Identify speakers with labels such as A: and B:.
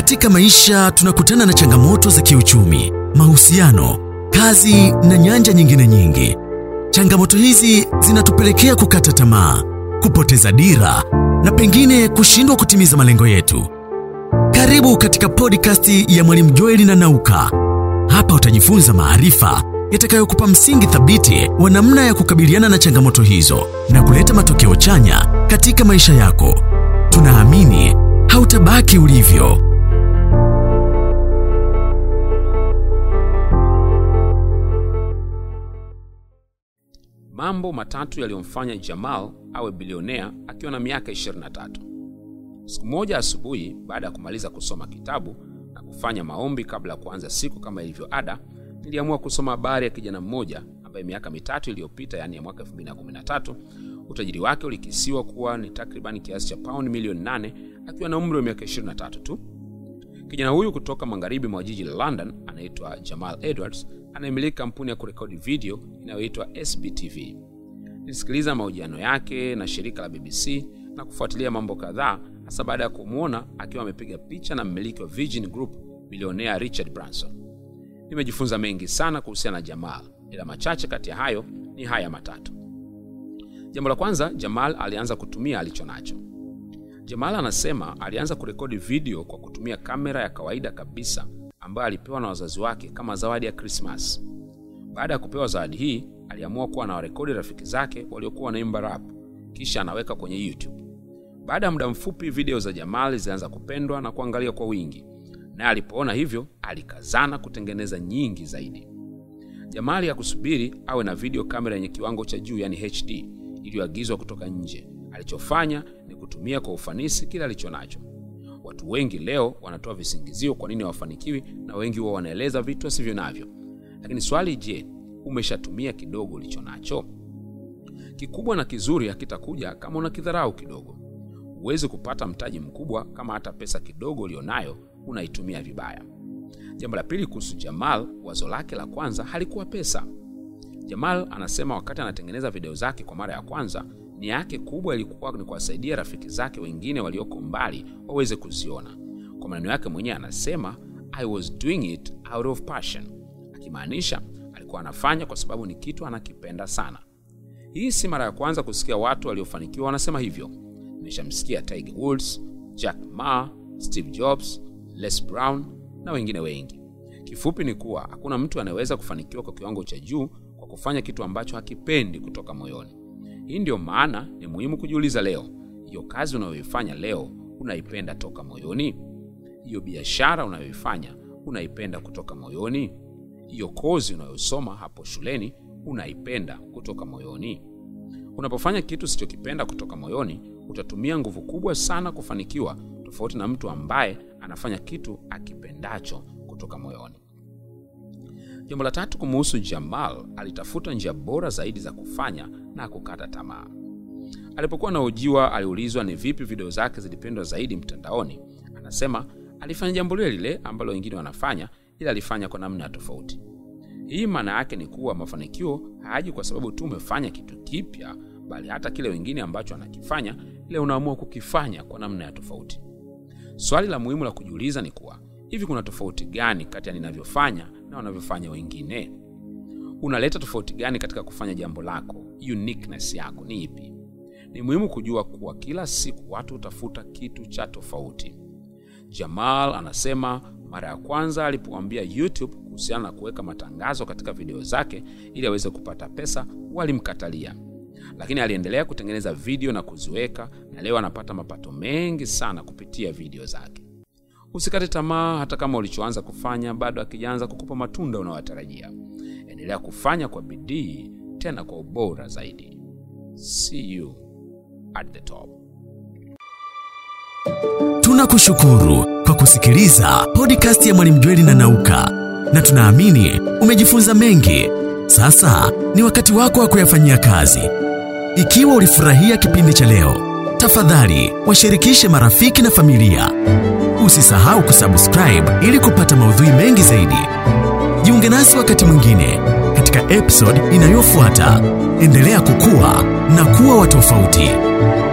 A: Katika maisha tunakutana na changamoto za kiuchumi, mahusiano, kazi na nyanja nyingine nyingi. Changamoto hizi zinatupelekea kukata tamaa, kupoteza dira na pengine kushindwa kutimiza malengo yetu. Karibu katika podcast ya Mwalimu Joel na Nauka. Hapa utajifunza maarifa yatakayokupa msingi thabiti wa namna ya kukabiliana na changamoto hizo na kuleta matokeo chanya katika maisha yako. Tunaamini hautabaki ulivyo.
B: Mambo matatu yaliyomfanya Jamal awe bilionea akiwa na miaka 23. Siku moja asubuhi, baada ya kumaliza kusoma kitabu na kufanya maombi kabla ya kuanza siku kama ilivyo ada, niliamua kusoma habari ya kijana mmoja ambaye miaka mitatu iliyopita, yani ya mwaka 2013, utajiri wake ulikisiwa kuwa ni takriban kiasi cha pound milioni 8 akiwa na umri wa miaka 23 tu. Kijana huyu kutoka magharibi mwa jiji la London anaitwa Jamal Edwards, anayemiliki kampuni ya kurekodi video inayoitwa SBTV. Nilisikiliza mahojiano yake na shirika la BBC na kufuatilia mambo kadhaa, hasa baada ya kumuona akiwa amepiga picha na mmiliki wa Virgin Group, bilionea Richard Branson. Nimejifunza mengi sana kuhusiana na Jamal, ila machache kati ya hayo ni haya matatu. Jambo la kwanza, Jamal alianza kutumia alichonacho. Jamal anasema alianza kurekodi video kwa kutumia kamera ya kawaida kabisa ambayo alipewa na wazazi wake kama zawadi ya Christmas. Baada ya kupewa zawadi hii, aliamua kuwa anawarekodi rafiki zake waliokuwa wanaimba rap, kisha anaweka kwenye YouTube. Baada ya muda mfupi, video za Jamal zilianza kupendwa na kuangalia kwa wingi, na alipoona hivyo, alikazana kutengeneza nyingi zaidi. Jamal hakusubiri awe na video kamera yenye kiwango cha juu, yani HD, iliyoagizwa kutoka nje. Alichofanya ni kutumia kwa ufanisi kila alichonacho. Watu wengi leo wanatoa visingizio kwa nini hawafanikiwi, na wengi wao wanaeleza vitu asivyo navyo. Lakini swali, je, umeshatumia kidogo ulichonacho? Kikubwa na kizuri hakitakuja kama unakidharau kidogo. Huwezi kupata mtaji mkubwa kama hata pesa kidogo ulionayo unaitumia vibaya. Jambo la pili kuhusu Jamal, wazo lake la kwanza halikuwa pesa. Jamal anasema wakati anatengeneza video zake kwa mara ya kwanza, nia yake kubwa ilikuwa ni kuwasaidia rafiki zake wengine walioko mbali waweze kuziona. Kwa maneno yake mwenyewe anasema, I was doing it out of passion, akimaanisha alikuwa anafanya kwa sababu ni kitu anakipenda sana. Hii si mara ya kwanza kusikia watu waliofanikiwa wanasema hivyo. Nimeshamsikia Tiger Woods, Jack Ma, Steve Jobs, Les Brown na wengine wengi. Kifupi ni kuwa hakuna mtu anayeweza kufanikiwa kwa kiwango cha juu kwa kufanya kitu ambacho hakipendi kutoka moyoni. Hii ndio maana ni muhimu kujiuliza leo, hiyo kazi unayoifanya leo unaipenda toka moyoni? Hiyo biashara unayoifanya unaipenda kutoka moyoni? Hiyo kozi unayosoma hapo shuleni unaipenda kutoka moyoni? Unapofanya kitu usichokipenda kutoka moyoni, utatumia nguvu kubwa sana kufanikiwa, tofauti na mtu ambaye anafanya kitu akipendacho kutoka moyoni. Jambo la tatu kumhusu Jamal, alitafuta njia bora zaidi za kufanya na kukata tamaa. Alipokuwa anahojiwa, aliulizwa ni vipi video zake zilipendwa zaidi mtandaoni. Anasema alifanya jambo lile ambalo wengine wanafanya, ila alifanya kwa namna tofauti. Hii maana yake ni kuwa mafanikio hayaji kwa sababu tu umefanya kitu kipya, bali hata kile wengine ambacho anakifanya, ile unaamua kukifanya kwa namna tofauti. Swali la muhimu la kujiuliza ni kuwa, hivi kuna tofauti gani kati ya ninavyofanya na wanavyofanya wengine? Unaleta tofauti gani katika kufanya jambo lako? Uniqueness yako ni ipi? Ni muhimu kujua kuwa kila siku watu utafuta kitu cha tofauti. Jamal anasema mara ya kwanza alipoambia YouTube kuhusiana na kuweka matangazo katika video zake ili aweze kupata pesa, walimkatalia. Lakini aliendelea kutengeneza video na kuziweka, na leo anapata mapato mengi sana kupitia video zake. Usikate tamaa hata kama ulichoanza kufanya bado hakijaanza kukupa matunda unayotarajia. Endelea kufanya kwa bidii, tena kwa ubora zaidi. See you at the top.
A: Tunakushukuru kwa kusikiliza podcast ya Mwalimu Joel na Nauka, na tunaamini umejifunza mengi. Sasa ni wakati wako wa kuyafanyia kazi. Ikiwa ulifurahia kipindi cha leo, tafadhali washirikishe marafiki na familia. Usisahau kusubscribe ili kupata maudhui mengi zaidi. Jiunge nasi wakati mwingine katika episode inayofuata. Endelea kukua na kuwa wa tofauti.